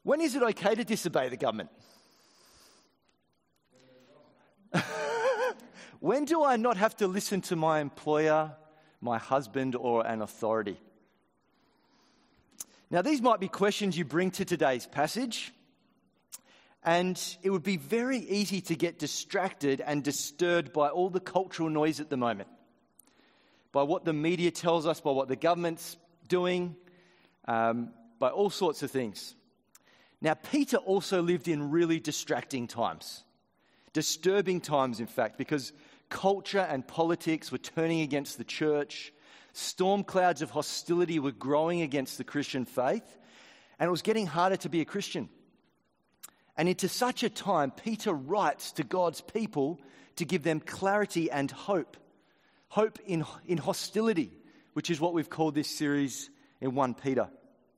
When is it okay to disobey the government? When do I not have to listen to my employer, my husband, or an authority? Now, these might be questions you bring to today's passage, and it would be very easy to get distracted and disturbed by all the cultural noise at the moment, by what the media tells us, by what the government's doing, by all sorts of things. Now, Peter also lived in really distracting times, disturbing times, in fact, because culture and politics were turning against the church. Storm clouds of hostility were growing against the Christian faith, and it was getting harder to be a Christian. And into such a time, Peter writes to God's people to give them clarity and hope. Hope in hostility, which is what we've called this series in 1 Peter.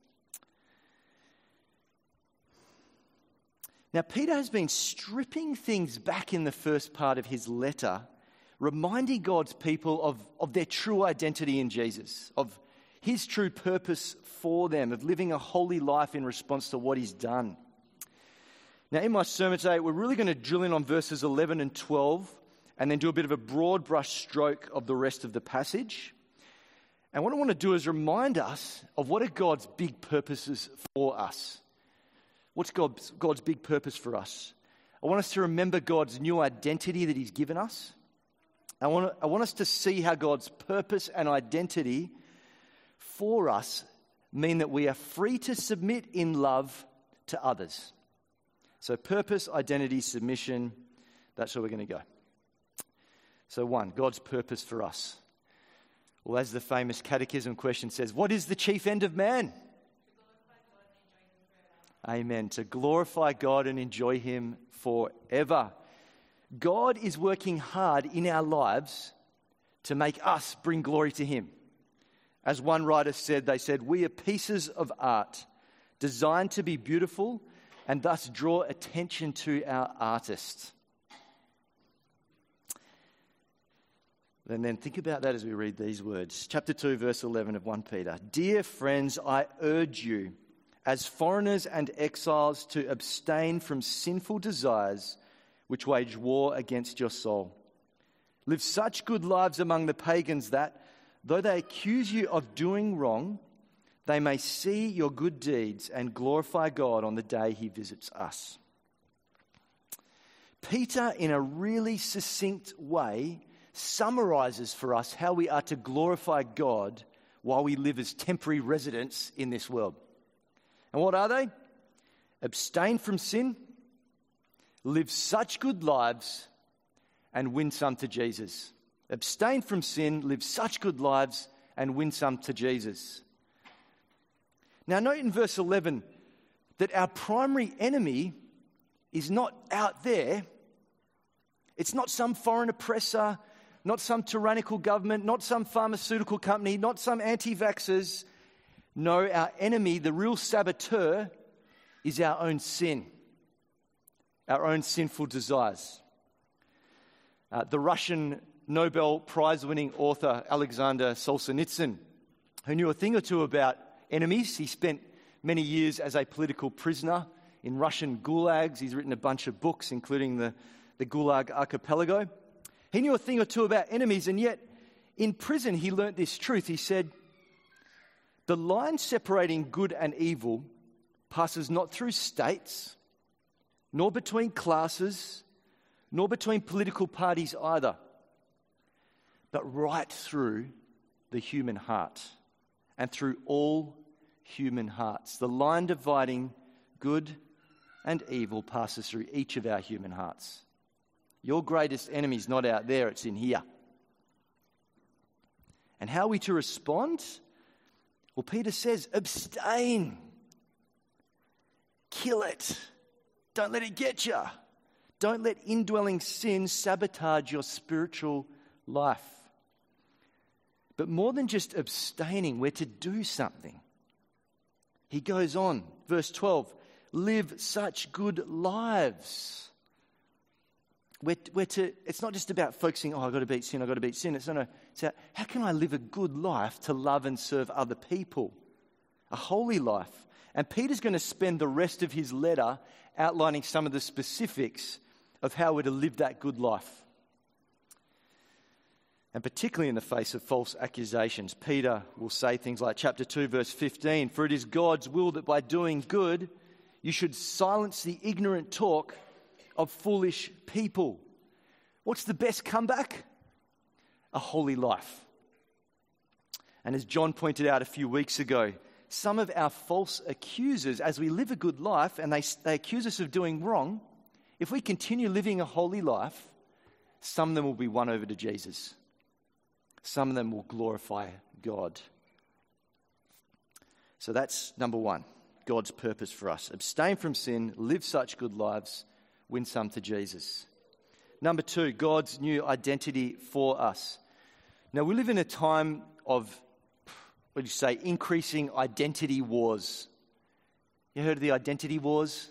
Now, Peter has been stripping things back in the first part of his letter, reminding God's people of their true identity in Jesus, of his true purpose for them, of living a holy life in response to what he's done. Now, in my sermon today, we're really going to drill in on verses 11 and 12 and then do a bit of a broad brush stroke of the rest of the passage. And what I want to do is remind us of what are God's big purposes for us. What's God's big purpose for us? I want us to remember God's new identity that he's given us. I want us to see how God's purpose and identity for us mean that we are free to submit in love to others. So purpose, identity, submission, that's where we're going to go. So 1, God's purpose for us. Well, as the famous catechism question says, what is the chief end of man? Amen. To glorify God and enjoy him forever. God is working hard in our lives to make us bring glory to him. As one writer said, they said, we are pieces of art designed to be beautiful and thus draw attention to our artist. And then think about that as we read these words. Chapter 2, verse 11 of 1 Peter. Dear friends, I urge you, as foreigners and exiles, to abstain from sinful desires which wage war against your soul. Live such good lives among the pagans that, though they accuse you of doing wrong, they may see your good deeds and glorify God on the day he visits us. Peter, in a really succinct way, summarizes for us how we are to glorify God while we live as temporary residents in this world. And what are they? Abstain from sin, live such good lives, and win some to Jesus. Abstain from sin, live such good lives, and win some to Jesus. Now, note in verse 11 that our primary enemy is not out there. It's not some foreign oppressor, not some tyrannical government, not some pharmaceutical company, not some anti-vaxxers. No, our enemy, the real saboteur, is our own sin, our own sinful desires. The Russian Nobel Prize-winning author Alexander Solzhenitsyn, who knew a thing or two about enemies. He spent many years as a political prisoner in Russian gulags. He's written a bunch of books, including the Gulag Archipelago. He knew a thing or two about enemies, and yet in prison he learnt this truth. He said, the line separating good and evil passes not through states, nor between classes, nor between political parties either, but right through the human heart and through all human hearts. The line dividing good and evil passes through each of our human hearts. Your greatest enemy is not out there, it's in here. And how are we to respond? Well, Peter says, abstain. Kill it. Don't let it get you. Don't let indwelling sin sabotage your spiritual life. But more than just abstaining, we're to do something. He goes on, verse 12, live such good lives. It's not just about focusing, I've got to beat sin, It's about, how can I live a good life to love and serve other people? A holy life. And Peter's going to spend the rest of his letter outlining some of the specifics of how we're to live that good life. And particularly in the face of false accusations, Peter will say things like chapter 2, verse 15, "For it is God's will that by doing good, you should silence the ignorant talk of foolish people." What's the best comeback? A holy life. And as John pointed out a few weeks ago, some of our false accusers, as we live a good life and they accuse us of doing wrong, if we continue living a holy life, some of them will be won over to Jesus. Some of them will glorify God. So that's number one, God's purpose for us. Abstain from sin, live such good lives, win some to Jesus. Number two, God's new identity for us. Now, we live in a time of, increasing identity wars. You heard of the identity wars?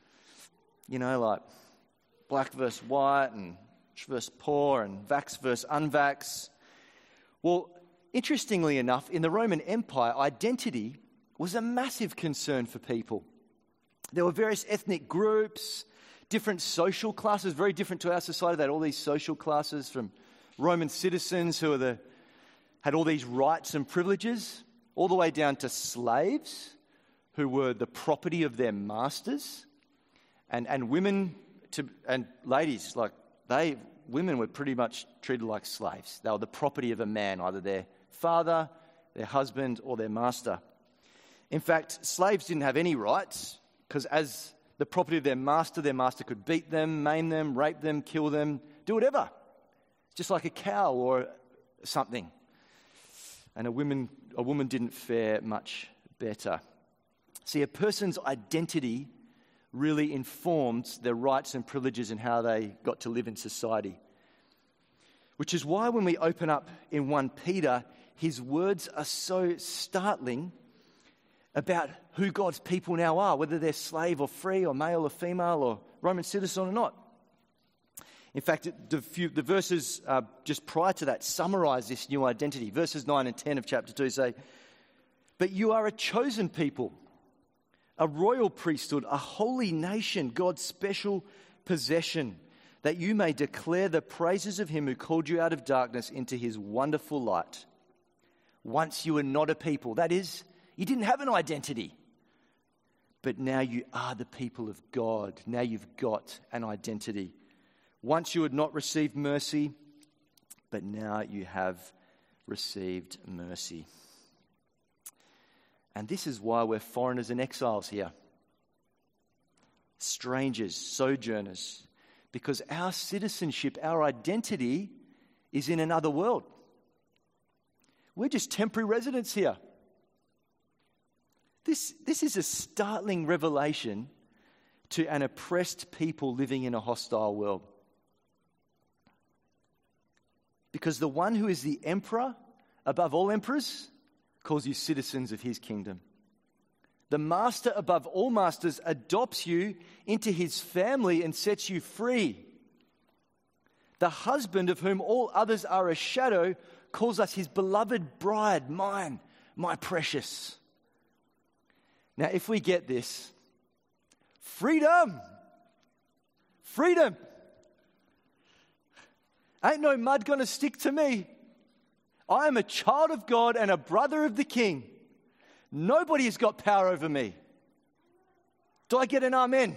Like black versus white and rich versus poor and vax versus unvax. Well, interestingly enough, in the Roman Empire, identity was a massive concern for people. There were various ethnic groups, different social classes, very different to our society. They had all these social classes, from Roman citizens who had all these rights and privileges, all the way down to slaves who were the property of their masters, and women and ladies, women were pretty much treated like slaves. They were the property of a man, either their father, their husband, or their master. In fact, slaves didn't have any rights, because as the property of their master could beat them, maim them, rape them, kill them, do whatever. Just like a cow or something. And a woman didn't fare much better. See, a person's identity really informed their rights and privileges and how they got to live in society. Which is why when we open up in 1 Peter, his words are so startling about who God's people now are, whether they're slave or free or male or female or Roman citizen or not. In fact, the verses just prior to that summarize this new identity. Verses 9 and 10 of chapter 2 say, "But you are a chosen people, a royal priesthood, a holy nation, God's special possession, that you may declare the praises of him who called you out of darkness into his wonderful light. Once you were not a people," that is, you didn't have an identity, "but now you are the people of God." Now you've got an identity. "Once you had not received mercy, but now you have received mercy." And this is why we're foreigners and exiles here. Strangers, sojourners. Because our citizenship, our identity is in another world. We're just temporary residents here. This is a startling revelation to an oppressed people living in a hostile world. Because the one who is the emperor above all emperors calls you citizens of his kingdom. The master above all masters adopts you into his family and sets you free. The husband of whom all others are a shadow calls us his beloved bride, mine, my precious. Now, if we get this, freedom! Freedom! Ain't no mud gonna stick to me. I am a child of God and a brother of the King. Nobody has got power over me. Do I get an amen?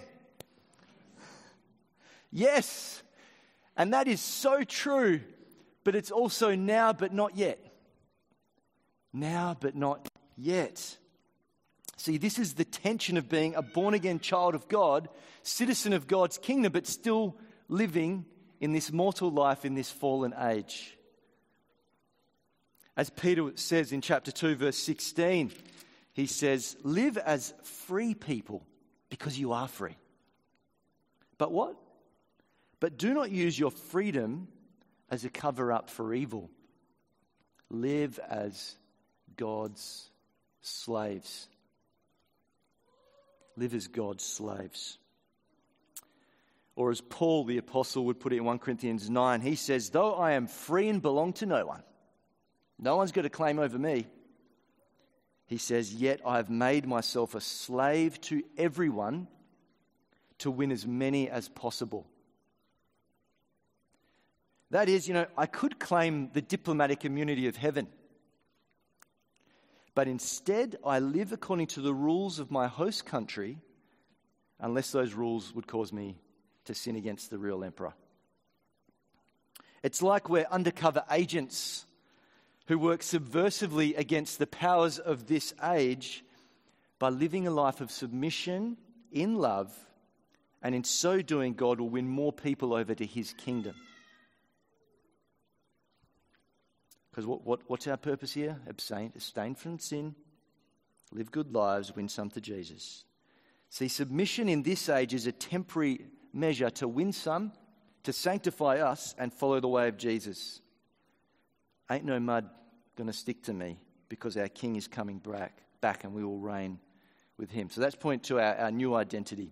Yes. And that is so true, but it's also now but not yet. Now but not yet. See, this is the tension of being a born-again child of God, citizen of God's kingdom, but still living in this mortal life in this fallen age. As Peter says in chapter 2, verse 16, he says, "Live as free people because you are free." But what? "But do not use your freedom as a cover-up for evil. Live as God's slaves." Live as God's slaves. Or as Paul the apostle would put it in 1 Corinthians 9, he says, "Though I am free and belong to no one," no one's got a claim over me, he says, "Yet I have made myself a slave to everyone to win as many as possible." That is, I could claim the diplomatic immunity of heaven. But instead, I live according to the rules of my host country, unless those rules would cause me to sin against the real emperor. It's like we're undercover agents who work subversively against the powers of this age by living a life of submission in love, and in so doing, God will win more people over to his kingdom. Because what's our purpose here? Abstain from sin, live good lives, win some to Jesus. See, submission in this age is a temporary measure to win some, to sanctify us, and follow the way of Jesus. Ain't no mud going to stick to me, because our King is coming back and we will reign with him. So that's point to our new identity.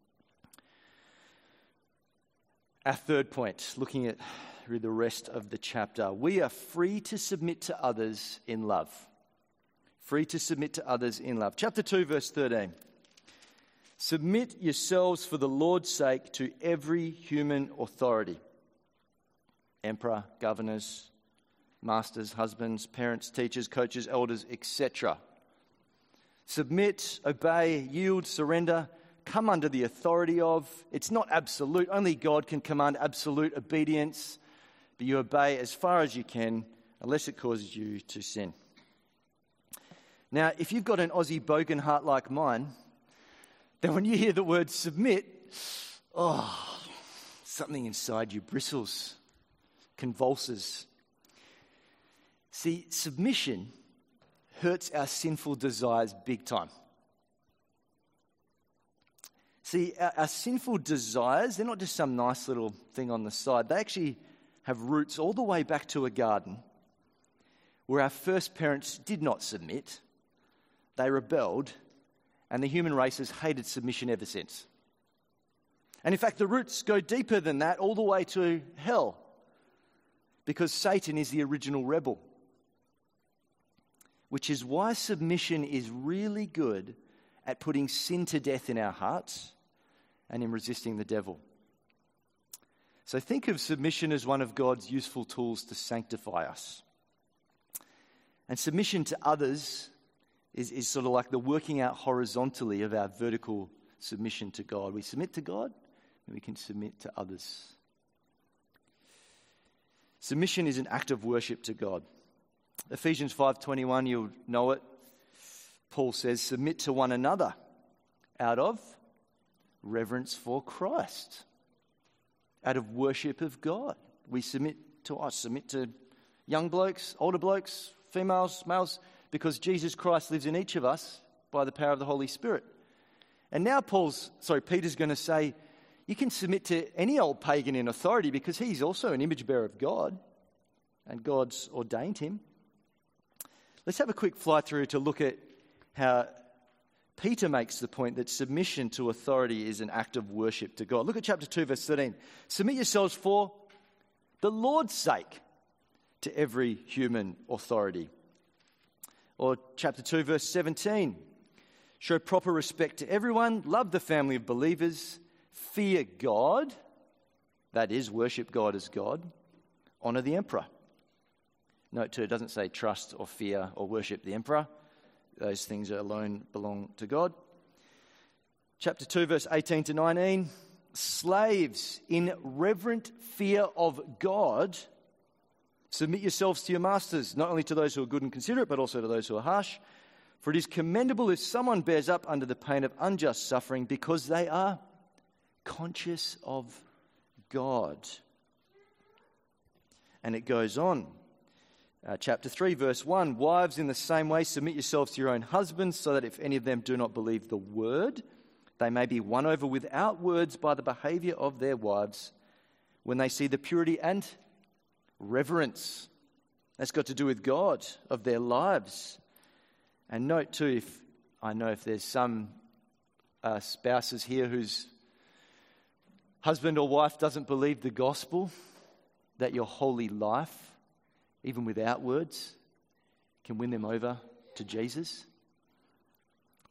Our third point, looking at through the rest of the chapter, we are free to submit to others in love. Free to submit to others in love. Chapter 2, verse 13. Submit yourselves for the Lord's sake to every human authority. Emperor, governors, masters, husbands, parents, teachers, coaches, elders, etc. Submit, obey, yield, surrender, come under the authority of. It's not absolute. Only God can command absolute obedience, but you obey as far as you can, unless it causes you to sin. Now, if you've got an Aussie bogan heart like mine, then when you hear the word submit, something inside you bristles, convulses. See, submission hurts our sinful desires big time. See, our sinful desires, they're not just some nice little thing on the side. They actually have roots all the way back to a garden where our first parents did not submit. They rebelled, and the human race has hated submission ever since. And in fact, the roots go deeper than that, all the way to hell, because Satan is the original rebel. Which is why submission is really good at putting sin to death in our hearts and in resisting the devil. So think of submission as one of God's useful tools to sanctify us. And submission to others is sort of like the working out horizontally of our vertical submission to God. We submit to God, and we can submit to others. Submission is an act of worship to God. Ephesians 5:21, you'll know it. Paul says, submit to one another out of reverence for Christ, out of worship of God. We submit to young blokes, older blokes, females, males, because Jesus Christ lives in each of us by the power of the Holy Spirit. And now Peter's going to say, you can submit to any old pagan in authority because he's also an image bearer of God and God's ordained him. Let's have a quick fly through to look at how Peter makes the point that submission to authority is an act of worship to God. Look at chapter 2, verse 13. Submit yourselves for the Lord's sake to every human authority. Or chapter 2, verse 17. Show proper respect to everyone, love the family of believers, fear God, that is, worship God as God, honour the emperor. Note too, it doesn't say trust or fear or worship the emperor. Those things alone belong to God. Chapter 2, verse 18 to 19. Slaves, in reverent fear of God, submit yourselves to your masters, not only to those who are good and considerate, but also to those who are harsh. For it is commendable if someone bears up under the pain of unjust suffering because they are conscious of God. And it goes on. Chapter 3, verse 1, wives, in the same way, submit yourselves to your own husbands, so that if any of them do not believe the word, they may be won over without words by the behavior of their wives when they see the purity and reverence. That's got to do with God, of their lives. And note too, if there's some spouses here whose husband or wife doesn't believe the gospel, that your holy life, even without words, can win them over to Jesus.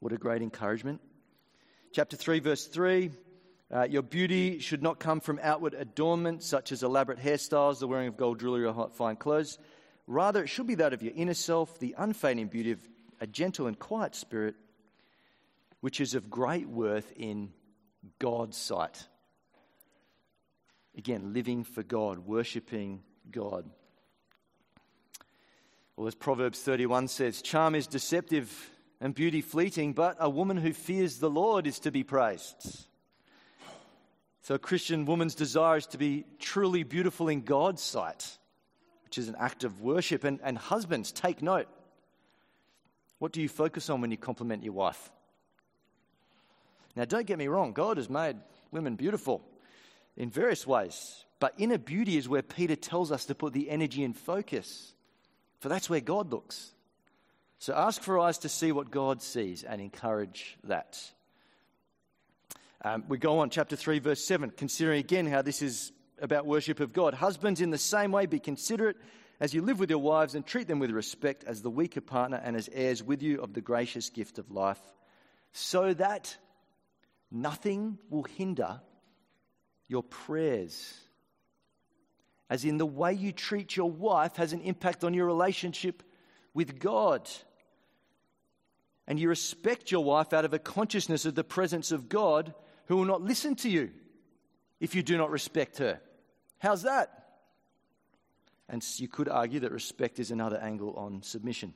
What a great encouragement. Chapter 3, verse 3, your beauty should not come from outward adornment, such as elaborate hairstyles, the wearing of gold jewelry or fine clothes. Rather, it should be that of your inner self, the unfading beauty of a gentle and quiet spirit, which is of great worth in God's sight. Again, living for God, worshipping God. Well, as Proverbs 31 says, charm is deceptive and beauty fleeting, but a woman who fears the Lord is to be praised. So a Christian woman's desire is to be truly beautiful in God's sight, which is an act of worship. And husbands, take note. What do you focus on when you compliment your wife? Now, don't get me wrong. God has made women beautiful in various ways. But inner beauty is where Peter tells us to put the energy and focus. For that's where God looks. So ask for eyes to see what God sees and encourage that. We go on, chapter 3, verse 7, considering again how this is about worship of God. Husbands, in the same way, be considerate as you live with your wives and treat them with respect as the weaker partner and as heirs with you of the gracious gift of life, so that nothing will hinder your prayers. As in, the way you treat your wife has an impact on your relationship with God. And you respect your wife out of a consciousness of the presence of God, who will not listen to you if you do not respect her. How's that? And you could argue that respect is another angle on submission.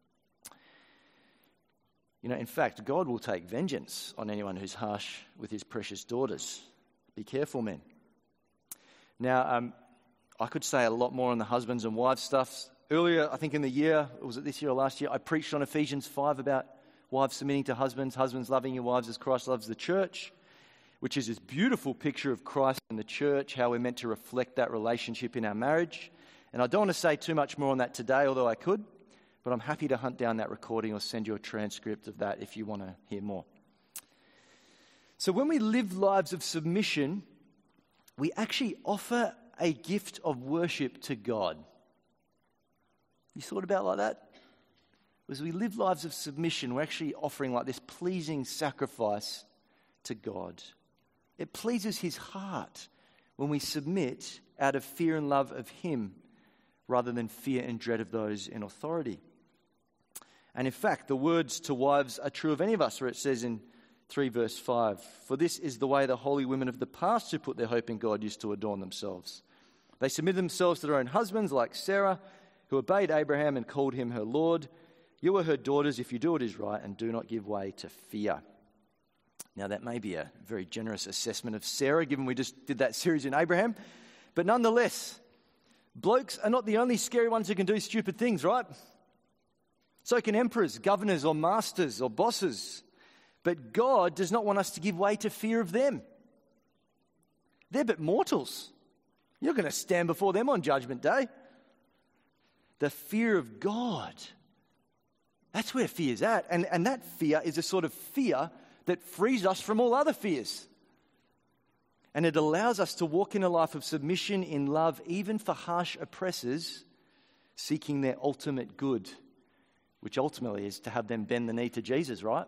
You know, in fact, God will take vengeance on anyone who's harsh with his precious daughters. Be careful, men. Now, I could say a lot more on the husbands and wives stuff. Earlier, I think in the year, was it this year or last year, I preached on Ephesians 5 about wives submitting to husbands, husbands loving your wives as Christ loves the church, which is this beautiful picture of Christ and the church, how we're meant to reflect that relationship in our marriage. And I don't want to say too much more on that today, although I could, but I'm happy to hunt down that recording or send you a transcript of that if you want to hear more. So when we live lives of submission, we actually offer a gift of worship to God. You thought about like that? As we live lives of submission, we're actually offering like this pleasing sacrifice to God. It pleases his heart when we submit out of fear and love of him rather than fear and dread of those in authority. And in fact, the words to wives are true of any of us, where it says in 3 verse 5, for this is the way the holy women of the past who put their hope in God used to adorn themselves. They submitted themselves to their own husbands, like Sarah, who obeyed Abraham and called him her Lord. You are her daughters if you do what is right and do not give way to fear. Now, that may be a very generous assessment of Sarah, given we just did that series in Abraham. But nonetheless, blokes are not the only scary ones who can do stupid things, right? So can emperors, governors, or masters, or bosses. But God does not want us to give way to fear of them. They're but mortals. You're going to stand before them on Judgment Day. The fear of God, that's where fear's at. And that fear is a sort of fear that frees us from all other fears. And it allows us to walk in a life of submission in love, even for harsh oppressors, seeking their ultimate good, which ultimately is to have them bend the knee to Jesus, right?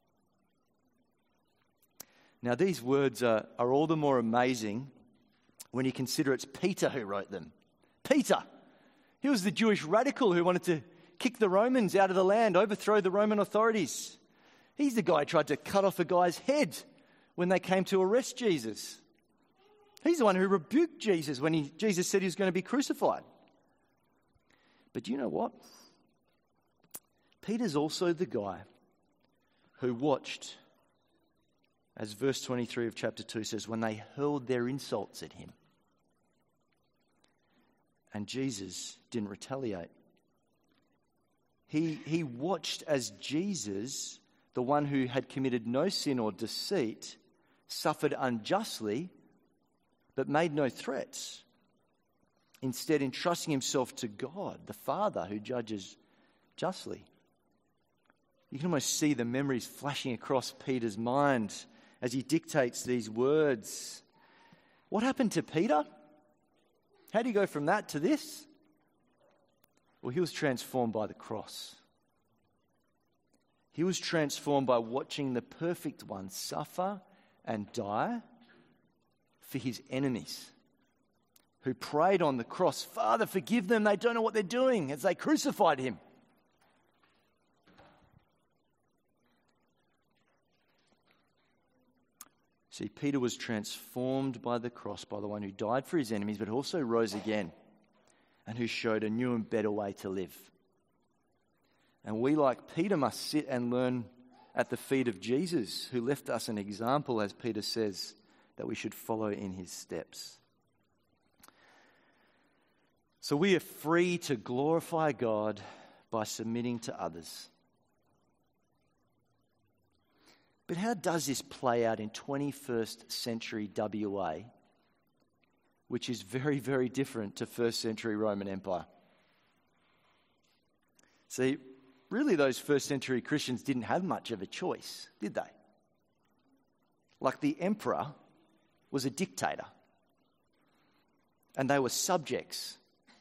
Now, these words are all the more amazing when you consider it's Peter who wrote them. Peter, he was the Jewish radical who wanted to kick the Romans out of the land, overthrow the Roman authorities. He's the guy who tried to cut off a guy's head when they came to arrest Jesus. He's the one who rebuked Jesus when Jesus said he was going to be crucified. But you know what? Peter's also the guy who watched, as verse 23 of chapter 2 says, when they hurled their insults at him. And Jesus didn't retaliate. He watched as Jesus, the one who had committed no sin or deceit, suffered unjustly, but made no threats. Instead, entrusting himself to God, the Father, who judges justly. You can almost see the memories flashing across Peter's mind as he dictates these words. What happened to Peter? How do you go from that to this? Well, he was transformed by the cross. He was transformed by watching the perfect one suffer and die for his enemies, who prayed on the cross, "Father, forgive them, they don't know what they're doing," as they crucified him. See, Peter was transformed by the cross, by the one who died for his enemies, but also rose again and who showed a new and better way to live. And we, like Peter, must sit and learn at the feet of Jesus, who left us an example, as Peter says, that we should follow in his steps. So we are free to glorify God by submitting to others. But how does this play out in 21st century WA, which is very, very different to first century Roman Empire? See, really those first century Christians didn't have much of a choice, did they? Like the emperor was a dictator, and they were subjects.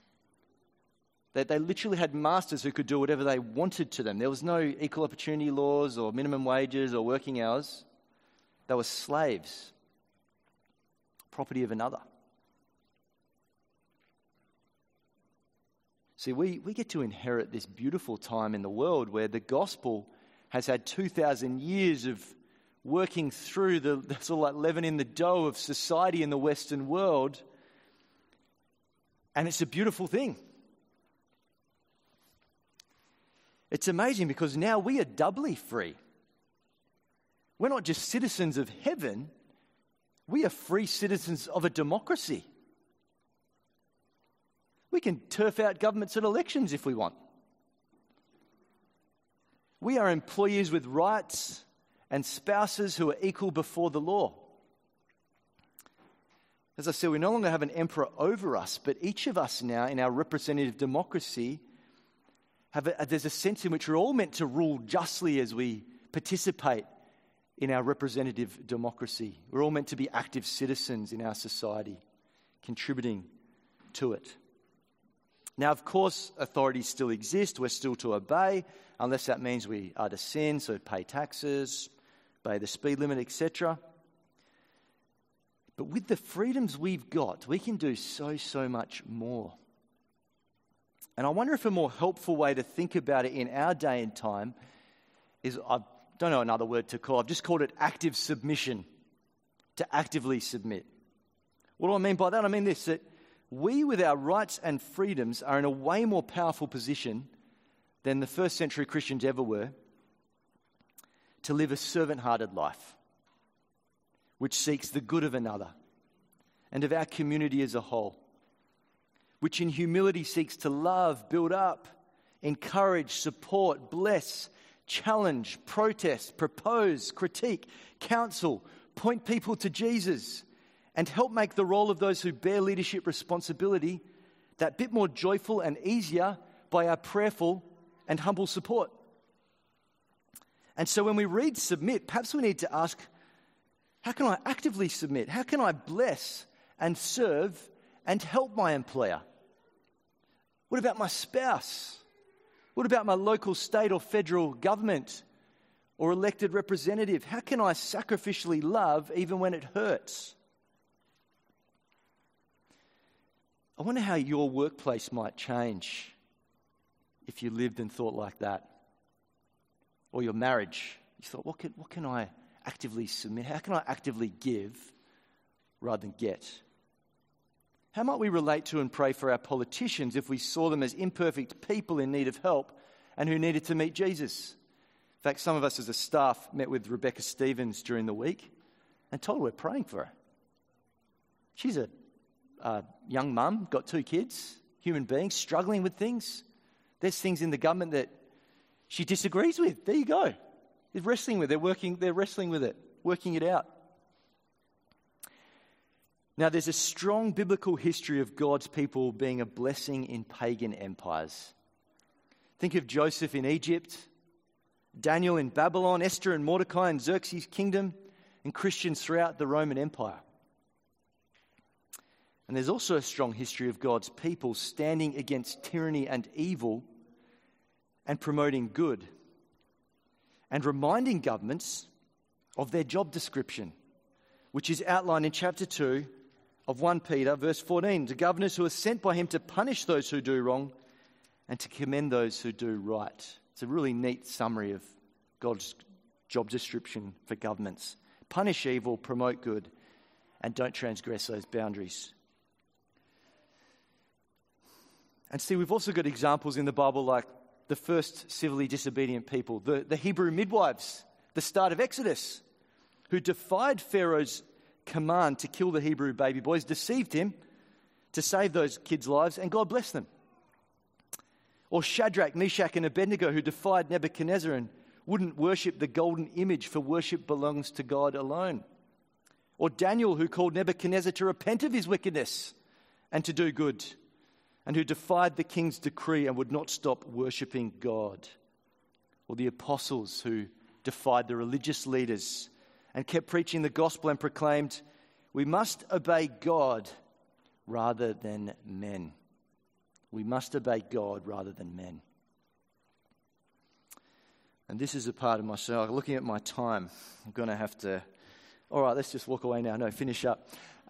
They literally had masters who could do whatever they wanted to them. There was no equal opportunity laws or minimum wages or working hours. They were slaves, property of another. See, we get to inherit this beautiful time in the world where the gospel has had 2,000 years of working through the sort of like leaven in the dough of society in the Western world. And it's a beautiful thing. It's amazing because now we are doubly free. We're not just citizens of heaven, we are free citizens of a democracy. We can turf out governments at elections if we want. We are employees with rights and spouses who are equal before the law. As I said, we no longer have an emperor over us, but each of us now in our representative democracy there's a sense in which we're all meant to rule justly as we participate in our representative democracy. We're all meant to be active citizens in our society, contributing to it. Now, of course, authorities still exist. We're still to obey, unless that means we are to sin, so pay taxes, obey the speed limit, etc. But with the freedoms we've got, we can do so much more. And I wonder if a more helpful way to think about it in our day and time is, I don't know another word to call, I've just called it active submission, to actively submit. What do I mean by that? I mean this, that we with our rights and freedoms are in a way more powerful position than the first century Christians ever were to live a servant-hearted life, which seeks the good of another and of our community as a whole, which in humility seeks to love, build up, encourage, support, bless, challenge, protest, propose, critique, counsel, point people to Jesus, and help make the role of those who bear leadership responsibility that bit more joyful and easier by our prayerful and humble support. And so when we read submit, perhaps we need to ask, how can I actively submit? How can I bless and serve and help my employer? What about my spouse? What about my local, state or federal government or elected representative? How can I sacrificially love even when it hurts? I wonder how your workplace might change if you lived and thought like that. Or your marriage. You thought, what can I actively submit? How can I actively give rather than get? How might we relate to and pray for our politicians if we saw them as imperfect people in need of help and who needed to meet Jesus? In fact, some of us as a staff met with Rebecca Stevens during the week and told her we're praying for her. She's a young mum, got 2 kids, human being, struggling with things. There's things in the government that she disagrees with. There you go. They're wrestling with it. They're wrestling with it, working it out. Now, there's a strong biblical history of God's people being a blessing in pagan empires. Think of Joseph in Egypt, Daniel in Babylon, Esther and Mordecai in Xerxes' kingdom, and Christians throughout the Roman Empire. And there's also a strong history of God's people standing against tyranny and evil and promoting good. and reminding governments of their job description, which is outlined in chapter 2 of 1 Peter, verse 14, to governors who are sent by him to punish those who do wrong and to commend those who do right. It's a really neat summary of God's job description for governments. Punish evil, promote good, and don't transgress those boundaries. And see, we've also got examples in the Bible like the first civilly disobedient people, the Hebrew midwives, the start of Exodus, who defied Pharaoh's command to kill the Hebrew baby boys, deceived him to save those kids' lives, and God blessed them. Or Shadrach, Meshach, and Abednego, who defied Nebuchadnezzar and wouldn't worship the golden image, for worship belongs to God alone. Or Daniel, who called Nebuchadnezzar to repent of his wickedness and to do good, and who defied the king's decree and would not stop worshipping God. Or the apostles, who defied the religious leaders and kept preaching the gospel and proclaimed, we must obey God rather than men. We must obey God rather than men. And this is a part of myself. Looking at my time, I'm going to have to... All right, let's just walk away now. No, finish up.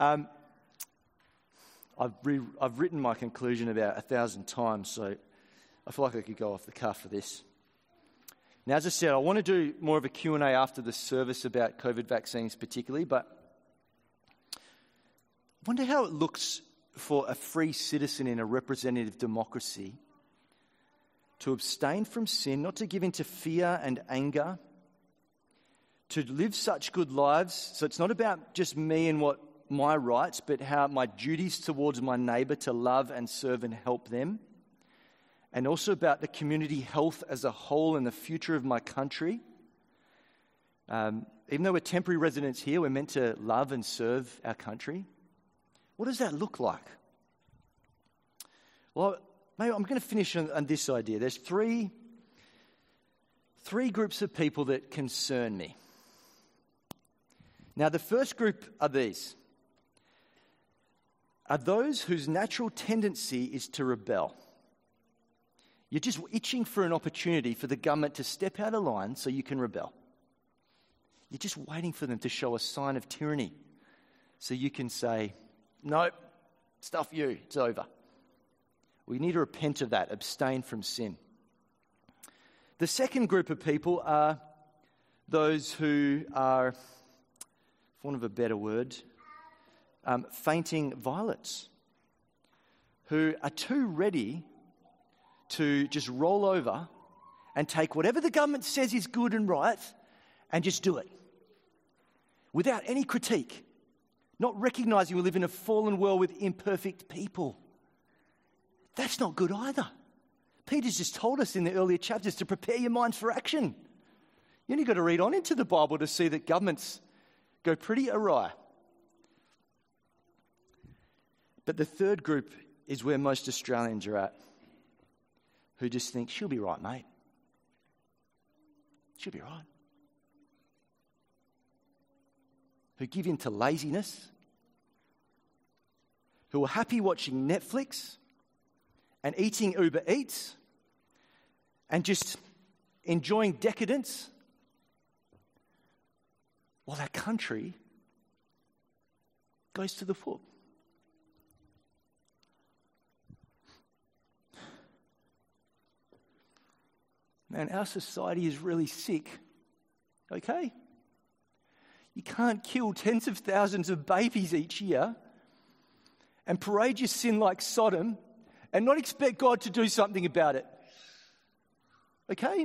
I've written my conclusion about 1,000 times, so I feel like I could go off the cuff for this. Now, as I said, I want to do more of a Q&A after the service about COVID vaccines particularly, but I wonder how it looks for a free citizen in a representative democracy to abstain from sin, not to give in to fear and anger, to live such good lives. So it's not about just me and what my rights, but how my duties towards my neighbour to love and serve and help them. And also about the community health as a whole and the future of my country. Even though we're temporary residents here, we're meant to love and serve our country. What does that look like? Well, maybe I'm going to finish on this idea. There's three groups of people that concern me. Now, the first group are these. Are those whose natural tendency is to rebel. You're just itching for an opportunity for the government to step out of line so you can rebel. You're just waiting for them to show a sign of tyranny so you can say, nope, stuff you, it's over. We need to repent of that, abstain from sin. The second group of people are those who are, for want of a better word, fainting violets, who are too ready to just roll over and take whatever the government says is good and right and just do it without any critique, not recognizing we live in a fallen world with imperfect people. That's not good either. Peter's just told us in the earlier chapters to prepare your minds for action. You only got to read on into the Bible to see that governments go pretty awry. But the third group is where most Australians are at, who just think, she'll be right, mate. She'll be right. Who give in to laziness, who are happy watching Netflix and eating Uber Eats and just enjoying decadence while our country goes to the foot. Man, our society is really sick, okay? You can't kill tens of thousands of babies each year and parade your sin like Sodom and not expect God to do something about it, okay?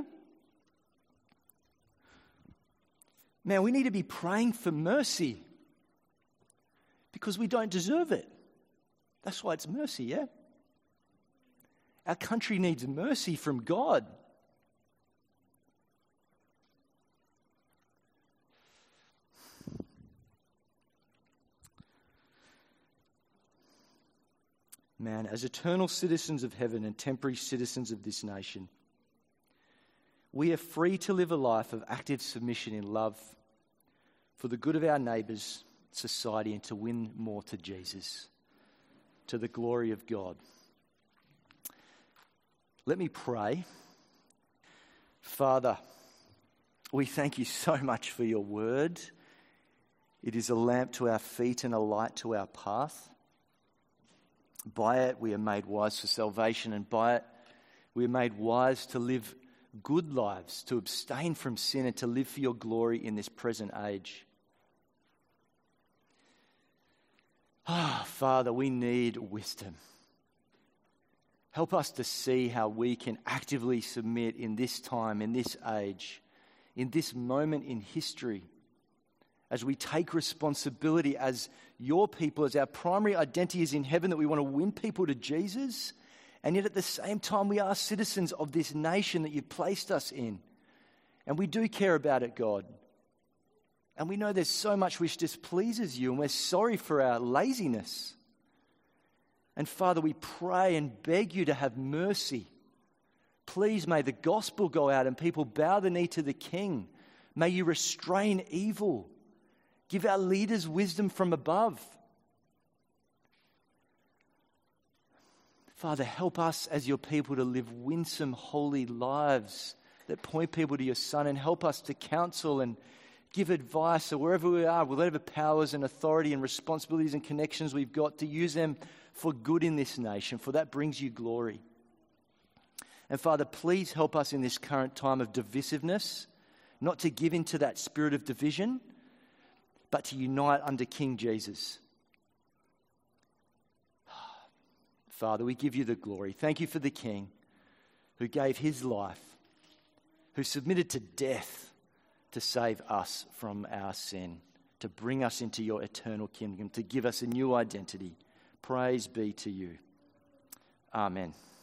Man, we need to be praying for mercy because we don't deserve it. That's why it's mercy, yeah? Our country needs mercy from God. Man, as eternal citizens of heaven and temporary citizens of this nation, we are free to live a life of active submission in love for the good of our neighbours, society, and to win more to Jesus, to the glory of God. Let me pray. Father, we thank you so much for your word. It is a lamp to our feet and a light to our path. By it we are made wise for salvation, and by it we are made wise to live good lives, to abstain from sin and to live for your glory in this present age. Father, we need wisdom. Help us to see how we can actively submit in this time, in this age, in this moment in history, as we take responsibility as your people, as our primary identity is in heaven, that we want to win people to Jesus, and yet at the same time we are citizens of this nation that you've placed us in. And we do care about it, God. And we know there's so much which displeases you, and we're sorry for our laziness. And Father, we pray and beg you to have mercy. Please may the gospel go out and people bow the knee to the King. May you restrain evil. Give our leaders wisdom from above. Father, help us as your people to live winsome, holy lives that point people to your Son, and help us to counsel and give advice, or wherever we are, with whatever powers and authority and responsibilities and connections we've got, to use them for good in this nation, for that brings you glory. And Father, please help us in this current time of divisiveness, not to give into that spirit of division, but to unite under King Jesus. Father, we give you the glory. Thank you for the King who gave his life, who submitted to death to save us from our sin, to bring us into your eternal kingdom, to give us a new identity. Praise be to you. Amen.